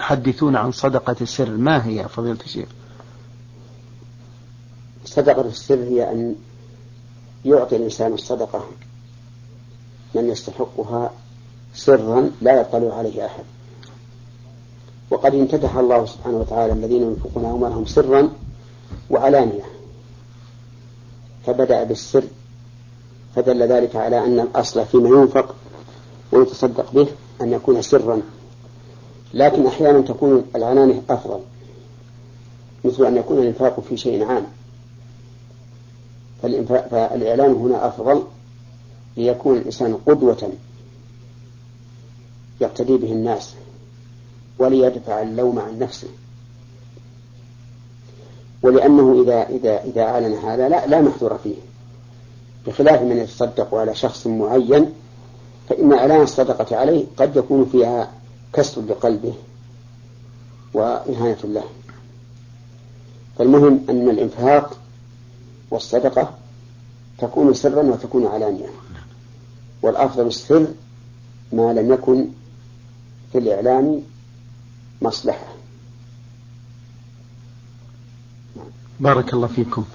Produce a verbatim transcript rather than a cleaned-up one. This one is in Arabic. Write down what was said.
يحدثون عن صدقة السر، ما هي فضيلة الشيخ؟ صدقة السر هي أن يعطي الإنسان الصدقة من يستحقها سرا لا يطلع عليه أحد. وقد امتدح الله سبحانه وتعالى الذين ينفقون أموالهم سرا وعلانية، فبدأ بالسر، فدل ذلك على أن الأصل فيما ينفق ويتصدق به أن يكون سرا، لكن أحيانا تكون العلانية أفضل، مثل أن يكون الإنفاق في شيء عام، فالإعلان هنا أفضل ليكون الإنسان قدوة يقتدي به الناس وليدفع اللوم عن نفسه. ولأنه إذا, إذا, إذا أعلن هذا لا, لا محذور فيه، بخلاف من يتصدق على شخص معين، فإن إعلان الصدقة عليه قد يكون فيها كسر لقلبه وإهانة له. فالمهم أن الإنفاق والصدقة تكون سرا وتكون علانية، والأفضل السر ما لم يكن في الإعلان مصلحة. بارك الله فيكم.